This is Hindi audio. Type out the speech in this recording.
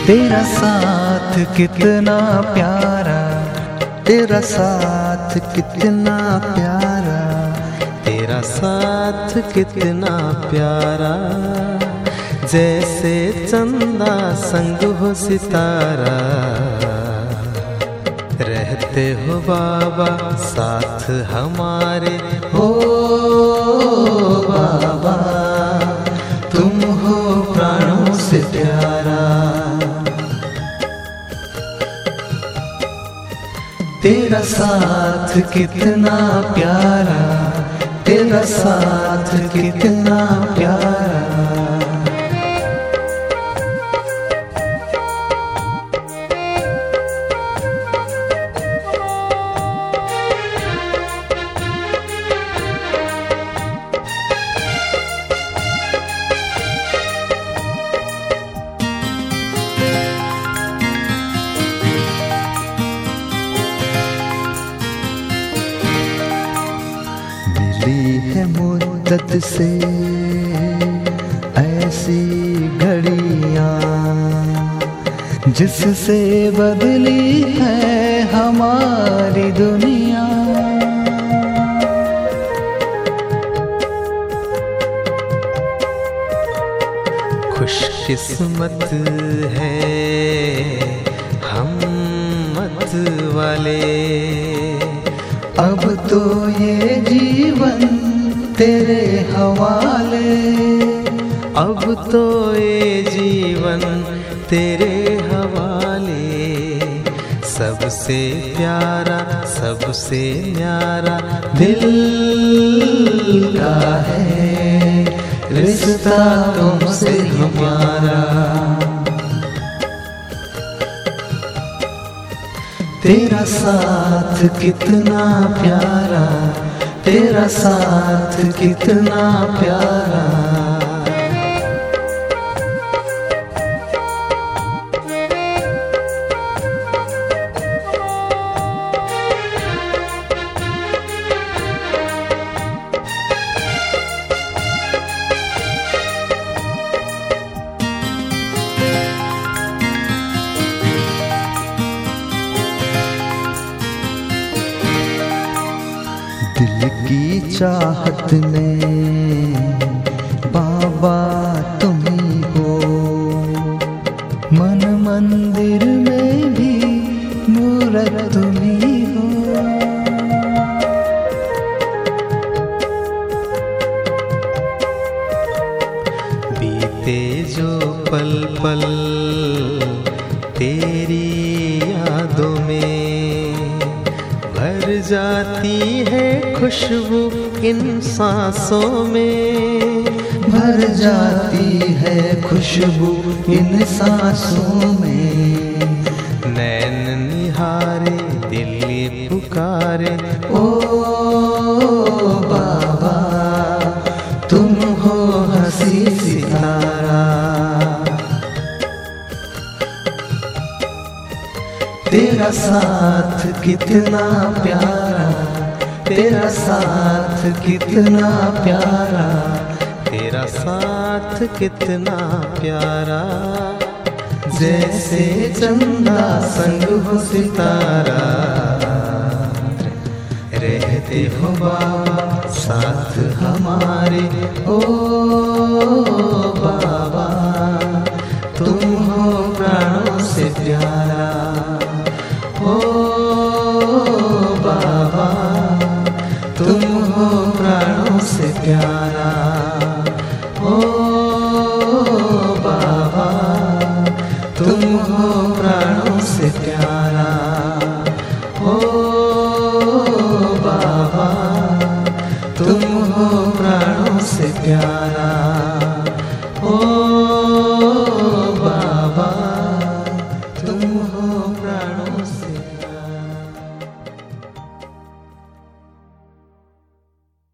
तेरा साथ कितना प्यारा, तेरा साथ कितना प्यारा, तेरा साथ कितना प्यारा, जैसे चंदा संग हो सितारा। रहते हो बाबा साथ हमारे, ओ बाबा तुम हो प्राणों से प्यारा। तेरा साथ कितना प्यारा, तेरा साथ कितना प्यारा। मिली है मुद्दत से ऐसी घड़ियां, जिससे बदली है हमारी दुनिया। खुशकिस्मत है हम मत वाले, अब तो ये जीवन तेरे हवाले। अब तो ये जीवन तेरे हवाले। सबसे प्यारा सबसे न्यारा दिल का है रिश्ता तुमसे हमारा। तेरा साथ कितना प्यारा, तेरा साथ कितना प्यारा। दिल की चाहत में बाबा तुम ही हो, मन मंदिर में भी मूरत तुम ही हो। बीते जो पल पल तेरी यादों में, भर जाती है खुशबू इन सांसों में। भर जाती है खुशबू इन सांसों में। नैन निहारे दिल ये पुकारे, ओ बाबा तुम हो हंसी सितारा। तेरा साथ कितना प्यारा, तेरा साथ कितना प्यारा। तेरा साथ कितना प्यारा, जैसे चंदा संग हो सितारा। रहते हो बाबा साथ हमारे, ओ बाबा तुम हो प्राणों से प्यारा। ओ बाबा तुम हो प्राणों से प्यारा। ओ बाबा तुम हो प्राणों से प्यारा। ओ बाबा तुम हो प्राणों से प्यारा। ओ बाबा तुम हो